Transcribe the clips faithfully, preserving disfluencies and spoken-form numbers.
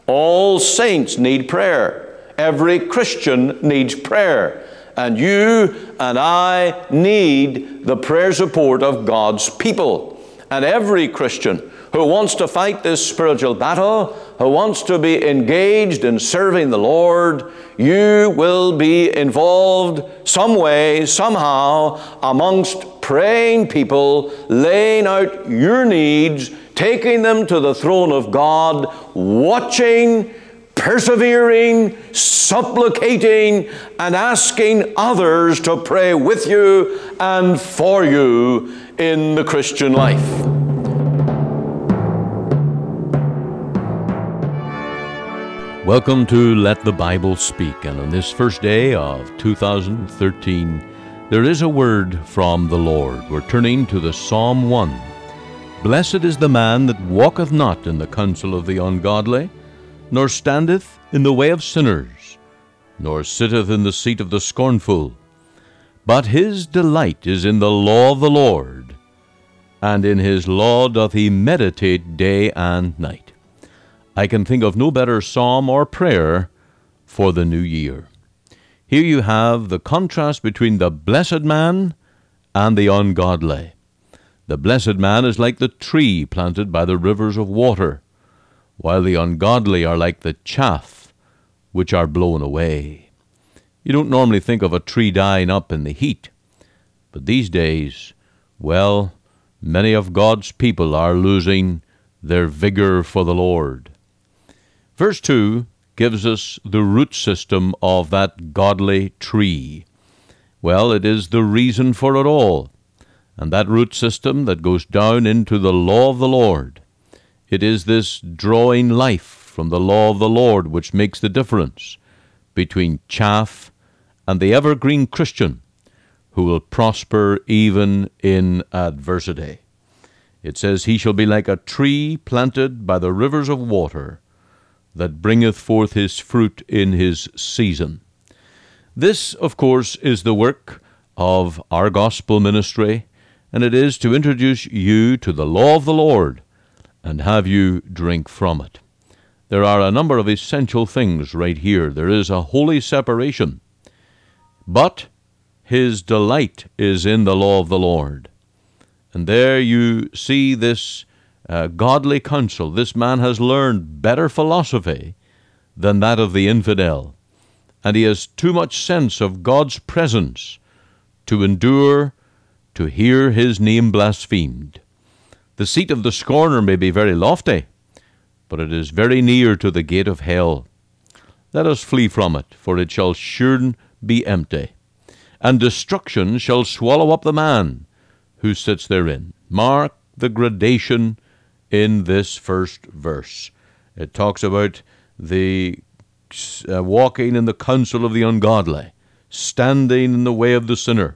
All saints need prayer. Every Christian needs prayer. And you and I need the prayer support of God's people. And every Christian who wants to fight this spiritual battle, who wants to be engaged in serving the Lord, you will be involved some way, somehow, amongst praying people, laying out your needs, taking them to the throne of God, watching, persevering, supplicating, and asking others to pray with you and for you in the Christian life. Welcome to Let the Bible Speak, and on this first day of two thousand thirteen, there is a word from the Lord. We're turning to the Psalm one. Blessed is the man that walketh not in the counsel of the ungodly, nor standeth in the way of sinners, nor sitteth in the seat of the scornful. But his delight is in the law of the Lord, and in his law doth he meditate day and night. I can think of no better psalm or prayer for the new year. Here you have the contrast between the blessed man and the ungodly. The blessed man is like the tree planted by the rivers of water, while the ungodly are like the chaff which are blown away. You don't normally think of a tree dying up in the heat, but these days, well, many of God's people are losing their vigor for the Lord. Verse two gives us the root system of that godly tree. Well, it is the reason for it all, and that root system that goes down into the law of the Lord. It is this drawing life from the law of the Lord which makes the difference between chaff and the evergreen Christian who will prosper even in adversity. It says, he shall be like a tree planted by the rivers of water, that bringeth forth his fruit in his season. This, of course, is the work of our gospel ministry, and it is to introduce you to the law of the Lord and have you drink from it. There are a number of essential things right here. There is a holy separation, but his delight is in the law of the Lord. And there you see this Uh, godly counsel. This man has learned better philosophy than that of the infidel, and he has too much sense of God's presence to endure to hear his name blasphemed. The seat of the scorner may be very lofty, but it is very near to the gate of hell. Let us flee from it, for it shall sure be empty, and destruction shall swallow up the man who sits therein. Mark the gradation in this first verse. It talks about the uh, walking in the counsel of the ungodly, standing in the way of the sinner,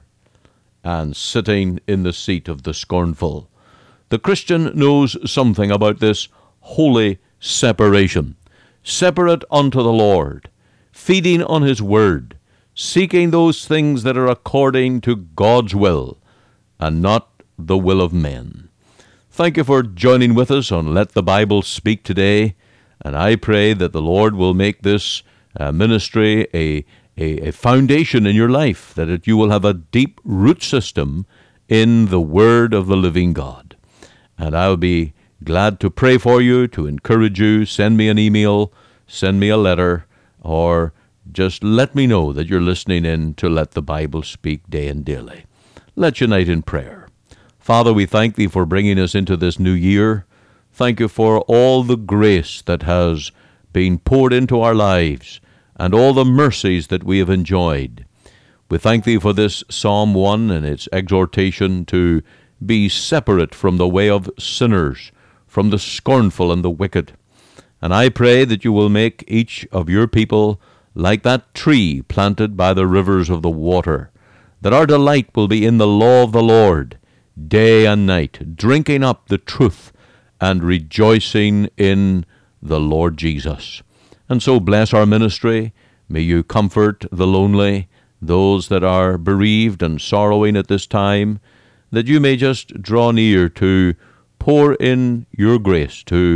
and sitting in the seat of the scornful. The Christian knows something about this holy separation. Separate unto the Lord, feeding on his word, seeking those things that are according to God's will, and not the will of men. Thank you for joining with us on Let the Bible Speak today, and I pray that the Lord will make this uh, ministry a, a, a foundation in your life, that it, you will have a deep root system in the Word of the living God. And I'll be glad to pray for you, to encourage you. Send me an email, send me a letter, or just let me know that you're listening in to Let the Bible Speak day and daily. Let's unite in prayer. Father, we thank thee for bringing us into this new year. Thank you for all the grace that has been poured into our lives and all the mercies that we have enjoyed. We thank thee for this Psalm one and its exhortation to be separate from the way of sinners, from the scornful and the wicked. And I pray that you will make each of your people like that tree planted by the rivers of the water, that our delight will be in the law of the Lord, day and night, drinking up the truth and rejoicing in the Lord Jesus. And so bless our ministry. May you comfort the lonely, those that are bereaved and sorrowing at this time, that you may just draw near to pour in your grace, to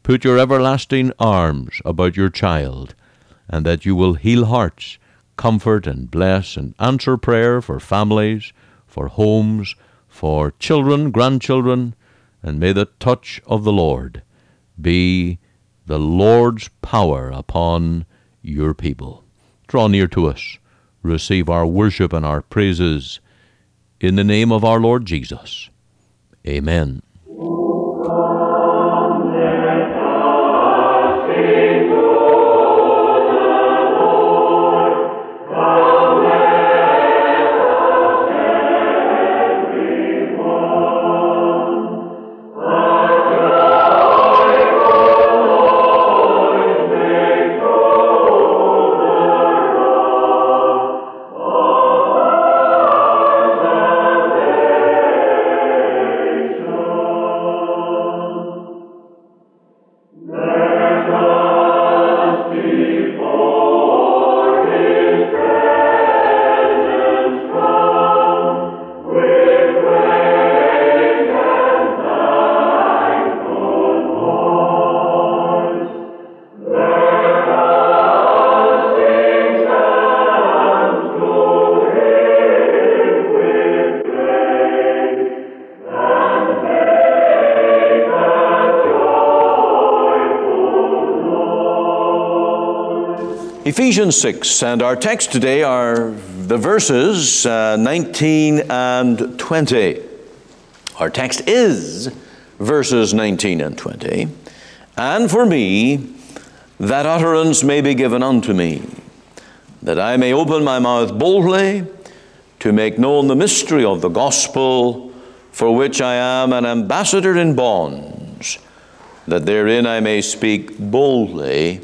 put your everlasting arms about your child, and that you will heal hearts, comfort and bless and answer prayer for families, for homes, for children, grandchildren, and may the touch of the Lord be the Lord's power upon your people. Draw near to us. Receive our worship and our praises in the name of our Lord Jesus. Amen. Ephesians six, and our text today are the verses uh, nineteen and twenty. Our text is verses nineteen and twenty. And for me, that utterance may be given unto me, that I may open my mouth boldly to make known the mystery of the gospel, for which I am an ambassador in bonds, that therein I may speak boldly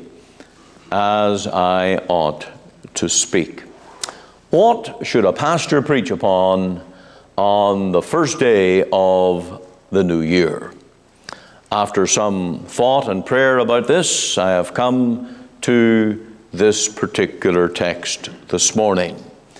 as I ought to speak. What should a pastor preach upon on the first day of the new year? After some thought and prayer about this, I have come to this particular text this morning.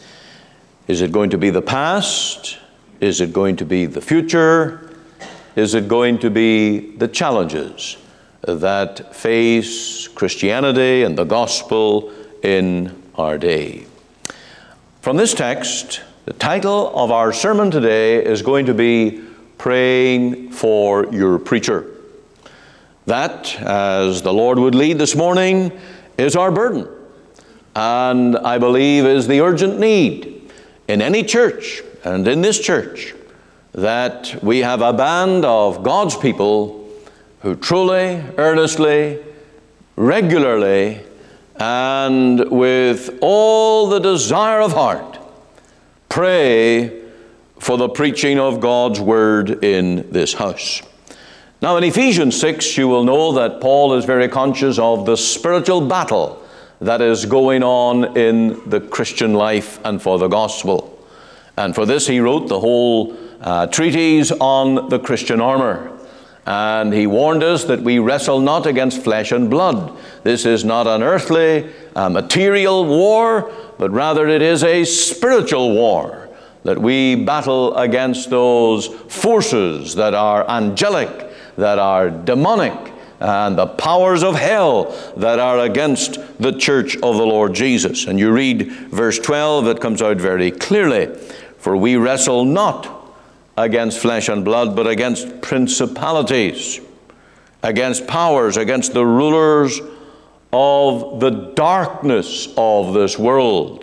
Is it going to be the past? Is it going to be the future? Is it going to be the challenges that face Christianity and the gospel in our day? From this text, the title of our sermon today is going to be Praying for Your Preacher. That, as the Lord would lead this morning, is our burden, and I believe is the urgent need in any church and in this church, that we have a band of God's people who truly, earnestly, regularly, and with all the desire of heart, pray for the preaching of God's Word in this house. Now, in Ephesians six, you will know that Paul is very conscious of the spiritual battle that is going on in the Christian life and for the gospel. And for this, he wrote the whole uh, treatise on the Christian armor. And he warned us that we wrestle not against flesh and blood. This is not an earthly, uh, material war, but rather it is a spiritual war, that we battle against those forces that are angelic, that are demonic, and the powers of hell that are against the church of the Lord Jesus. And you read verse twelve, it comes out very clearly. For we wrestle not against flesh and blood, but against principalities, against powers, against the rulers of the darkness of this world.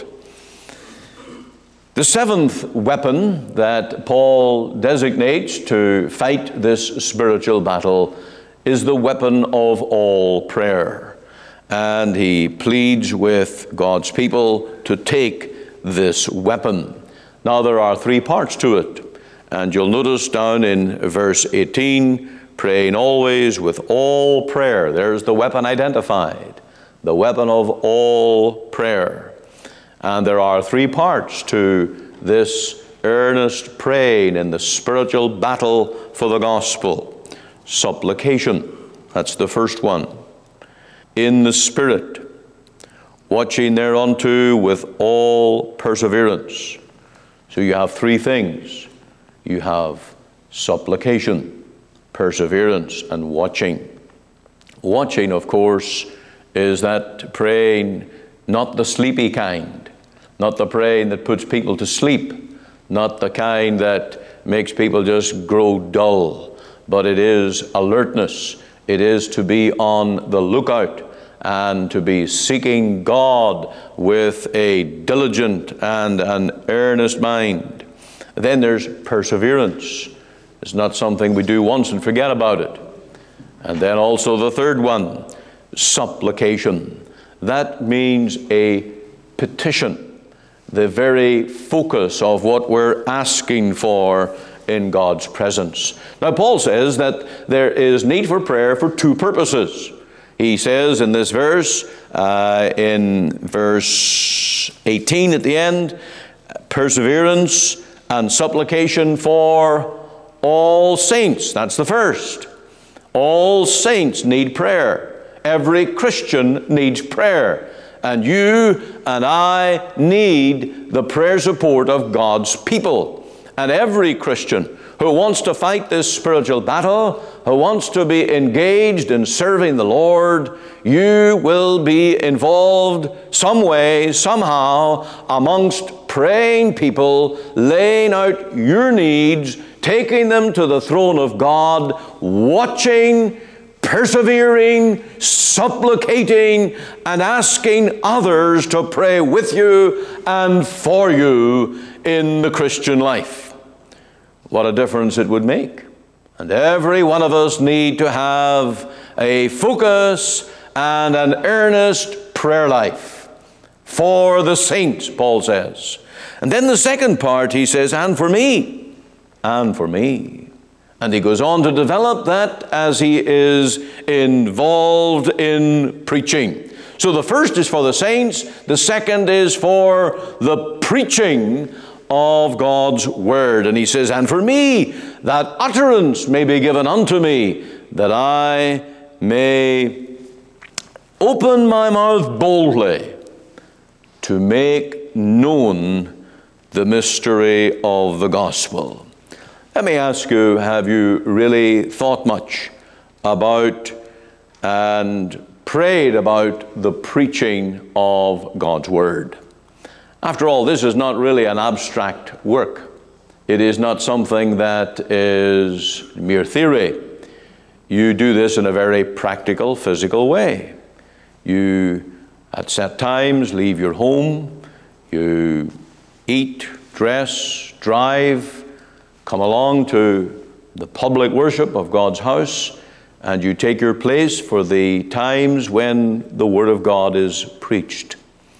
The seventh weapon that Paul designates to fight this spiritual battle is the weapon of all prayer. And he pleads with God's people to take this weapon. Now, there are three parts to it. And you'll notice down in verse eighteen, praying always with all prayer. There's the weapon identified, the weapon of all prayer. And there are three parts to this earnest praying in the spiritual battle for the gospel. Supplication, that's the first one. In the Spirit, watching thereunto with all perseverance. So you have three things. You have supplication, perseverance, and watching. Watching, of course, is that praying, not the sleepy kind, not the praying that puts people to sleep, not the kind that makes people just grow dull, but it is alertness. It is to be on the lookout and to be seeking God with a diligent and an earnest mind. Then there's perseverance. It's not something we do once and forget about it. And then also the third one, supplication. That means a petition, the very focus of what we're asking for in God's presence. Now, Paul says that there is need for prayer for two purposes. He says in this verse, uh, in verse eighteen at the end, perseverance and supplication for all saints. That's the first. All saints need prayer. Every Christian needs prayer. And you and I need the prayer support of God's people. And every Christian who wants to fight this spiritual battle, who wants to be engaged in serving the Lord, you will be involved some way, somehow, amongst praying people, laying out your needs, taking them to the throne of God, watching, persevering, supplicating, and asking others to pray with you and for you in the Christian life. What a difference it would make. And every one of us need to have a focus and an earnest prayer life for the saints, Paul says. And then the second part, he says, and for me, and for me. And he goes on to develop that as he is involved in preaching. So the first is for the saints, the second is for the preaching of God's Word. And he says, and for me, that utterance may be given unto me, that I may open my mouth boldly to make known the mystery of the gospel. Let me ask you, have you really thought much about and prayed about the preaching of God's Word? After all, this is not really an abstract work. It is not something that is mere theory. You do this in a very practical, physical way. You, at set times, leave your home. You eat, dress, drive, come along to the public worship of God's house, and you take your place for the times when the Word of God is preached.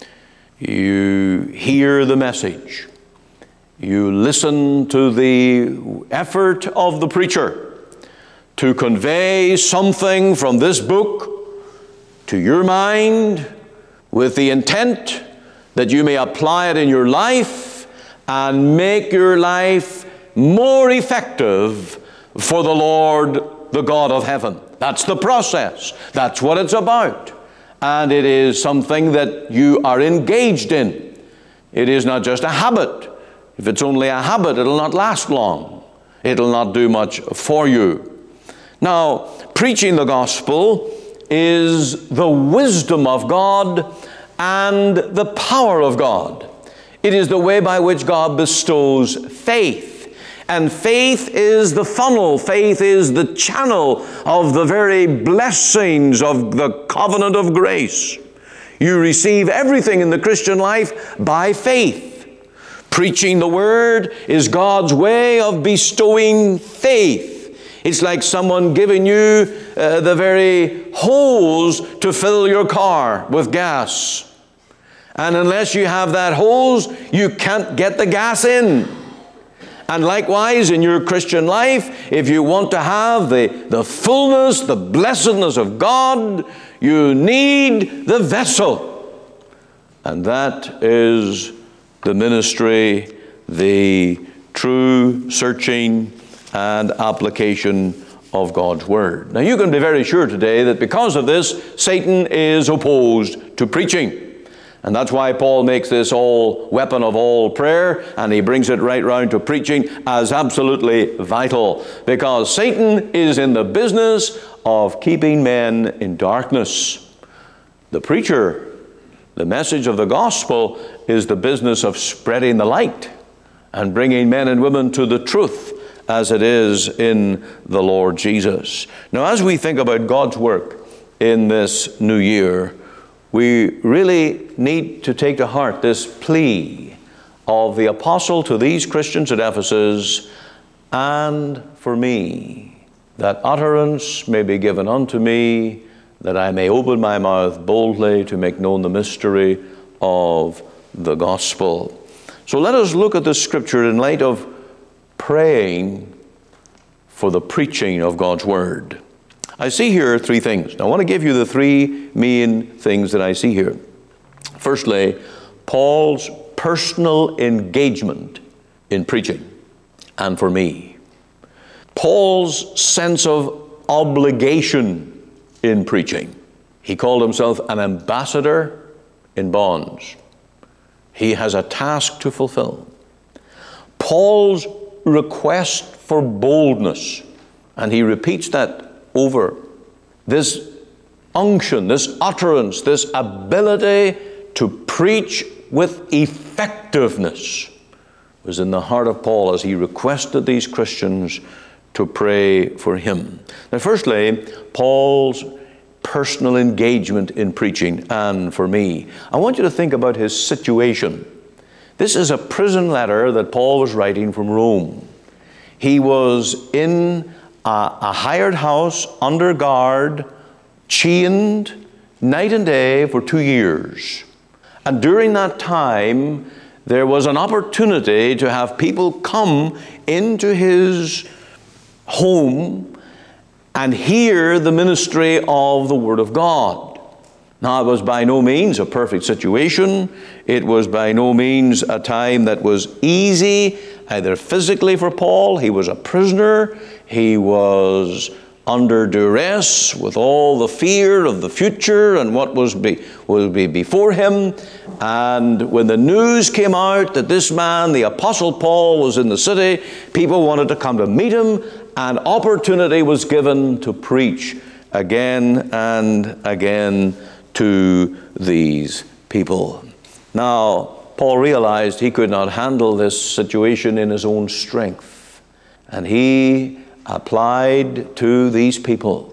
You hear the message. You listen to the effort of the preacher to convey something from this book to your mind with the intent that you may apply it in your life and make your life more effective for the Lord, the God of heaven. That's the process. That's what it's about. And it is something that you are engaged in. It is not just a habit. If it's only a habit, it'll not last long. It'll not do much for you. Now, preaching the gospel is the wisdom of God and the power of God. It is the way by which God bestows faith. And faith is the funnel. Faith is the channel of the very blessings of the covenant of grace. You receive everything in the Christian life by faith. Preaching the Word is God's way of bestowing faith. It's like someone giving you uh, the very hose to fill your car with gas. And unless you have that hose, you can't get the gas in. And likewise, in your Christian life, if you want to have the, the fullness, the blessedness of God, you need the vessel. And that is the ministry, the true searching and application of God's Word. Now, you can be very sure today that because of this, Satan is opposed to preaching. And that's why Paul makes this all weapon of all prayer, and he brings it right round to preaching as absolutely vital, because Satan is in the business of keeping men in darkness. The preacher, the message of the gospel, is the business of spreading the light and bringing men and women to the truth as it is in the Lord Jesus. Now, as we think about God's work in this new year, we really need to take to heart this plea of the apostle to these Christians at Ephesus, and for me, that utterance may be given unto me, that I may open my mouth boldly to make known the mystery of the gospel. So let us look at this scripture in light of praying for the preaching of God's word. I see here three things. Now, I want to give you the three main things that I see here. Firstly, Paul's personal engagement in preaching, and for me. Paul's sense of obligation in preaching. He called himself an ambassador in bonds. He has a task to fulfill. Paul's request for boldness, and he repeats that over. This unction, this utterance, this ability to preach with effectiveness was in the heart of Paul as he requested these Christians to pray for him. Now, firstly, Paul's personal engagement in preaching, and for me. I want you to think about his situation. This is a prison letter that Paul was writing from Rome. He was in a, a hired house, under guard, chained night and day for two years. And during that time, there was an opportunity to have people come into his home and hear the ministry of the Word of God. Now, it was by no means a perfect situation. It was by no means a time that was easy, either physically for Paul. He was a prisoner. He was under duress with all the fear of the future and what was be, will be before him. And when the news came out that this man, the Apostle Paul, was in the city, people wanted to come to meet him, and opportunity was given to preach again and again to these people. Now, Paul realized he could not handle this situation in his own strength, and he applied to these people,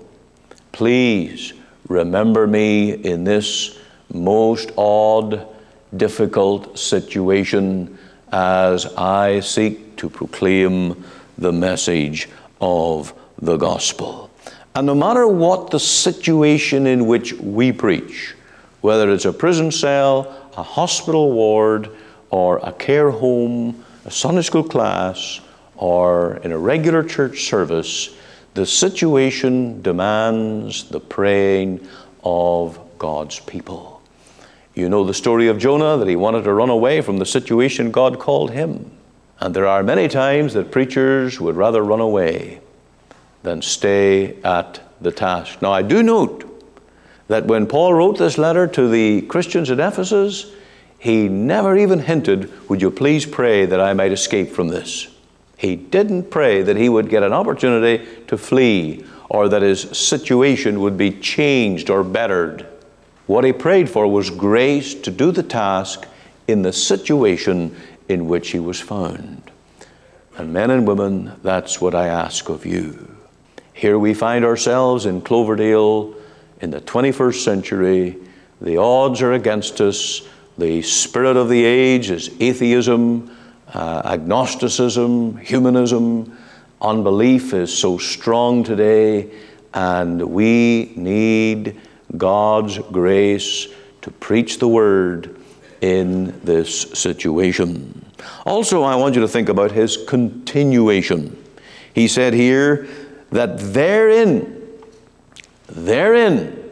please remember me in this most odd, difficult situation as I seek to proclaim the message of the gospel. And no matter what the situation in which we preach, whether it's a prison cell, a hospital ward, or a care home, a Sunday school class, or in a regular church service, the situation demands the praying of God's people. You know the story of Jonah, that he wanted to run away from the situation God called him. And there are many times that preachers would rather run away than stay at the task. Now, I do note that when Paul wrote this letter to the Christians at Ephesus, he never even hinted, would you please pray that I might escape from this? He didn't pray that he would get an opportunity to flee or that his situation would be changed or bettered. What he prayed for was grace to do the task in the situation in which he was found. And men and women, that's what I ask of you. Here we find ourselves in Cloverdale in the twenty-first century. The odds are against us. The spirit of the age is atheism, uh, agnosticism, humanism. Unbelief is so strong today, and we need God's grace to preach the word in this situation. Also, I want you to think about his continuation. He said here that therein, therein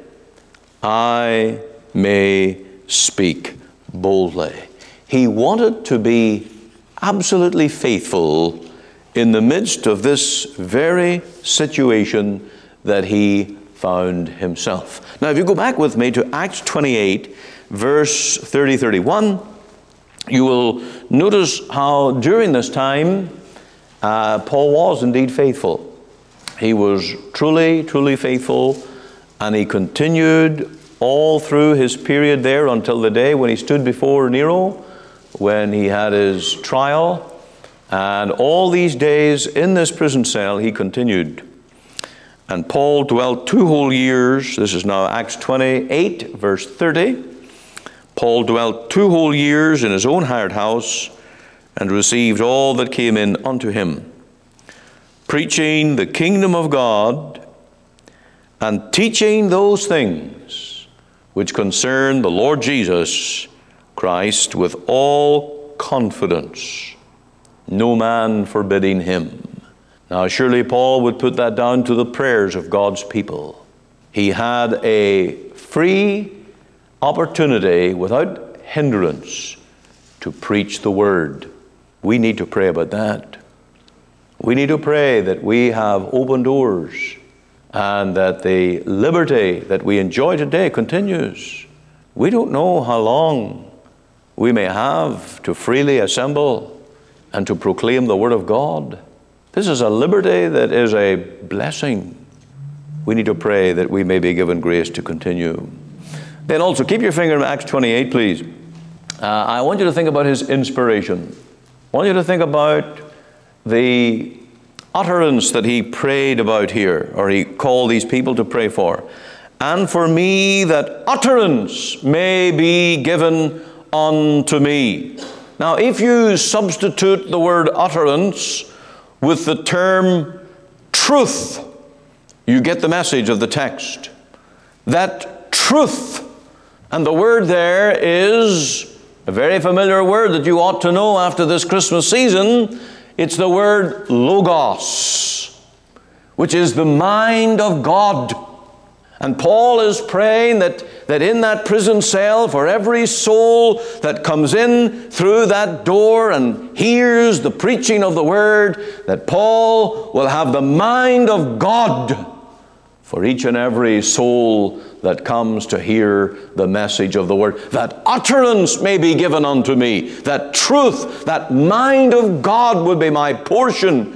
I may speak boldly. He wanted to be absolutely faithful in the midst of this very situation that he found himself. Now, if you go back with me to Acts twenty-eight, verse thirty, thirty-one, you will notice how during this time, uh, Paul was indeed faithful. He was truly, truly faithful, and he continued all through his period there until the day when he stood before Nero, when he had his trial. And all these days in this prison cell, he continued. And Paul dwelt two whole years. This is now Acts twenty-eight, verse thirty. Paul dwelt two whole years in his own hired house, and received all that came in unto him, preaching the kingdom of God, and teaching those things which concern the Lord Jesus Christ with all confidence, no man forbidding him. Now, surely Paul would put that down to the prayers of God's people. He had a free opportunity without hindrance to preach the word. We need to pray about that. We need to pray that we have open doors and that the liberty that we enjoy today continues. We don't know how long we may have to freely assemble and to proclaim the word of God. This is a liberty that is a blessing. We need to pray that we may be given grace to continue. Then also, keep your finger in Acts twenty-eight, please. Uh, I want you to think about his inspiration. I want you to think about the utterance that he prayed about here, or he called these people to pray for. And for me, that utterance may be given unto me. Now, if you substitute the word utterance with the term truth, you get the message of the text. That truth, and the word there is a very familiar word that you ought to know after this Christmas season. It's the word logos, which is the mind of God. And Paul is praying that, that in that prison cell, for every soul that comes in through that door and hears the preaching of the word, that Paul will have the mind of God for each and every soul that comes to hear the message of the word. That utterance may be given unto me. That truth, that mind of God would be my portion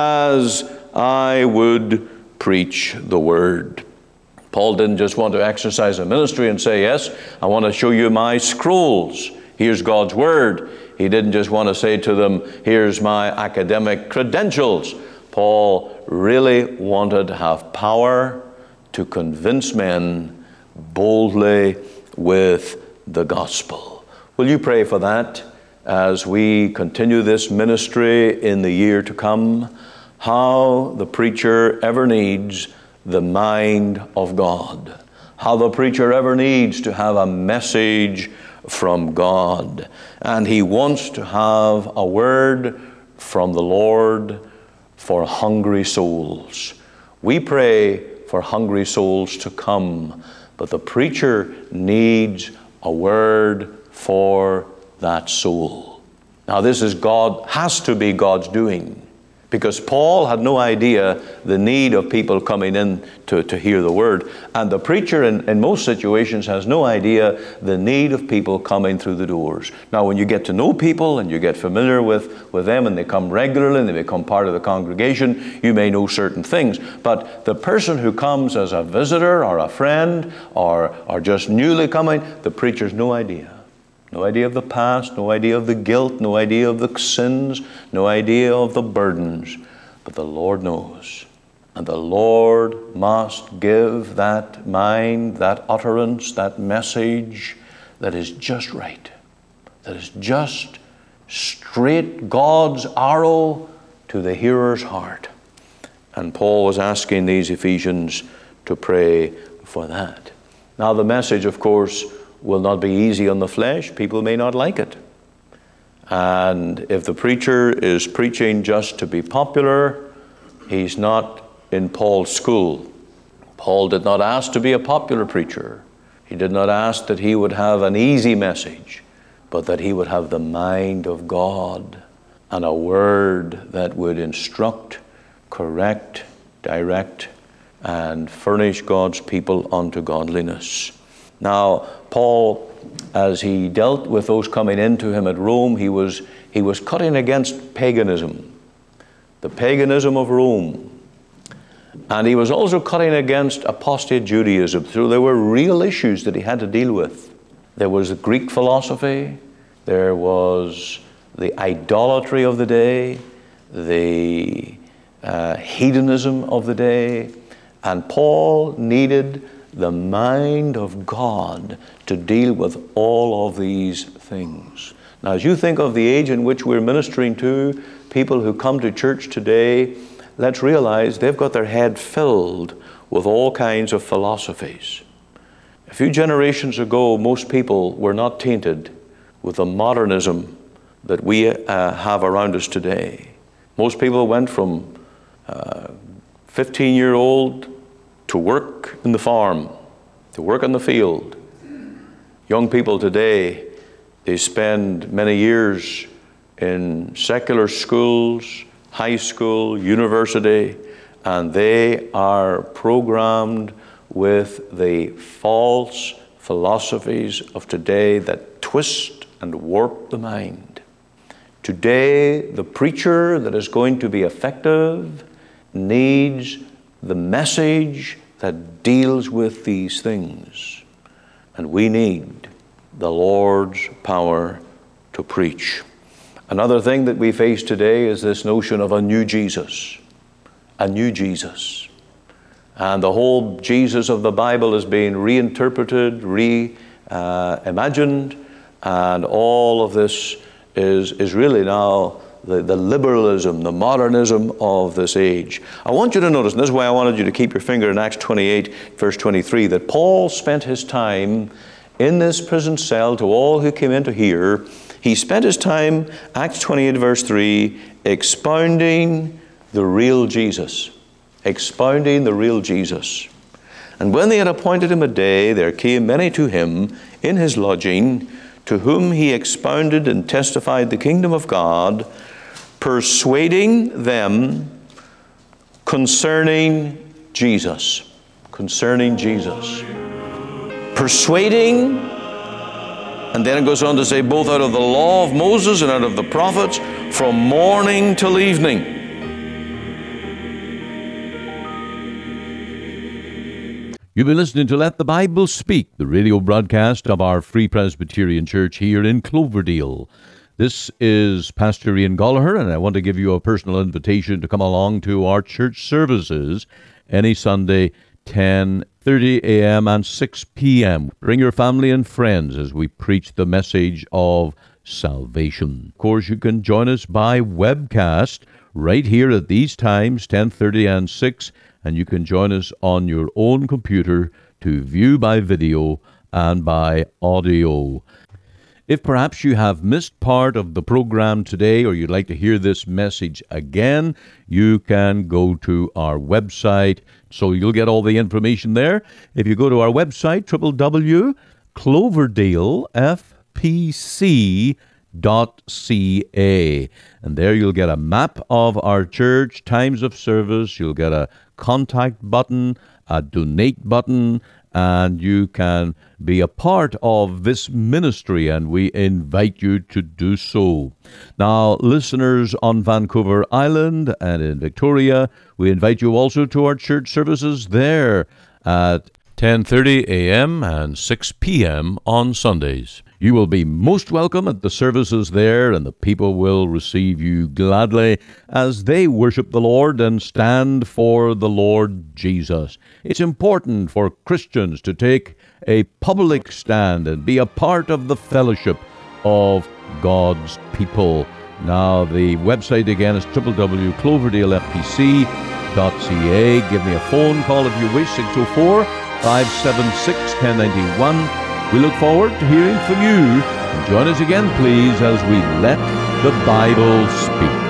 as I would preach the word. Paul didn't just want to exercise a ministry and say, yes, I want to show you my scrolls. Here's God's word. He didn't just want to say to them, here's my academic credentials. Paul really wanted to have power to convince men boldly with the gospel. Will you pray for that as we continue this ministry in the year to come? How the preacher ever needs the mind of God. How the preacher ever needs to have a message from God. And he wants to have a word from the Lord for hungry souls. We pray for hungry souls to come, but the preacher needs a word for that soul. Now, this is God, has to be God's doing, because Paul had no idea the need of people coming in to, to hear the word. And the preacher in, in most situations has no idea the need of people coming through the doors. Now, when you get to know people and you get familiar with, with them and they come regularly and they become part of the congregation, you may know certain things. But the person who comes as a visitor or a friend or, or just newly coming, the preacher's no idea. No idea of the past, no idea of the guilt, no idea of the sins, no idea of the burdens. But the Lord knows. And the Lord must give that mind, that utterance, that message that is just right, that is just straight God's arrow to the hearer's heart. And Paul was asking these Ephesians to pray for that. Now, the message, of course, will not be easy on the flesh. People may not like it. And if the preacher is preaching just to be popular, he's not in Paul's school. Paul did not ask to be a popular preacher. He did not ask that he would have an easy message, but that he would have the mind of God and a word that would instruct, correct, direct, and furnish God's people unto godliness. Now, Paul, as he dealt with those coming into him at Rome, he was, he was cutting against paganism, the paganism of Rome. And he was also cutting against apostate Judaism. So there were real issues that he had to deal with. There was the Greek philosophy, there was the idolatry of the day, the uh, hedonism of the day, and Paul needed the mind of God to deal with all of these things. Now, as you think of the age in which we're ministering to, people who come to church today, let's realize they've got their head filled with all kinds of philosophies. A few generations ago, most people were not tainted with the modernism that we uh, have around us today. Most people went from uh, fifteen-year-old to work in the farm, to work in the field. Young people today, they spend many years in secular schools, high school, university, and they are programmed with the false philosophies of today that twist and warp the mind. Today, the preacher that is going to be effective needs the message that deals with these things. And we need the Lord's power to preach. Another thing that we face today is this notion of a new Jesus. A new Jesus. And the whole Jesus of the Bible is being reinterpreted, reimagined, uh, and all of this is, is really now the, the liberalism, the modernism of this age. I want you to notice, and this is why I wanted you to keep your finger in Acts twenty-eight, verse twenty-three, that Paul spent his time in this prison cell to all who came in to hear. He spent his time, Acts twenty-eight, verse three, expounding the real Jesus. Expounding the real Jesus. And when they had appointed him a day, there came many to him in his lodging, to whom he expounded and testified the kingdom of God, persuading them concerning Jesus. Concerning Jesus. Persuading, and then it goes on to say, both out of the law of Moses and out of the prophets, from morning till evening. You've been listening to Let the Bible Speak, the radio broadcast of our Free Presbyterian Church here in Cloverdale. This is Pastor Ian Gallagher, and I want to give you a personal invitation to come along to our church services any Sunday, ten thirty a.m. and six p.m. Bring your family and friends as we preach the message of salvation. Of course, you can join us by webcast right here at these times, ten thirty and six, and you can join us on your own computer to view by video and by audio. If perhaps you have missed part of the program today, or you'd like to hear this message again, you can go to our website, so you'll get all the information there. If you go to our website, w w w dot cloverdale f p c dot c a, and there you'll get a map of our church, times of service, you'll get a contact button, a donate button, and you can be a part of this ministry, and we invite you to do so. Now, listeners on Vancouver Island and in Victoria, we invite you also to our church services there at ten thirty a.m. and six p.m. on Sundays. You will be most welcome at the services there, and the people will receive you gladly as they worship the Lord and stand for the Lord Jesus. It's important for Christians to take a public stand and be a part of the fellowship of God's people. Now, the website again is w w w dot cloverdale f p c dot c a. Give me a phone call if you wish, six oh four, five seven six, one oh nine one. We look forward to hearing from you. And join us again, please, as we let the Bible speak.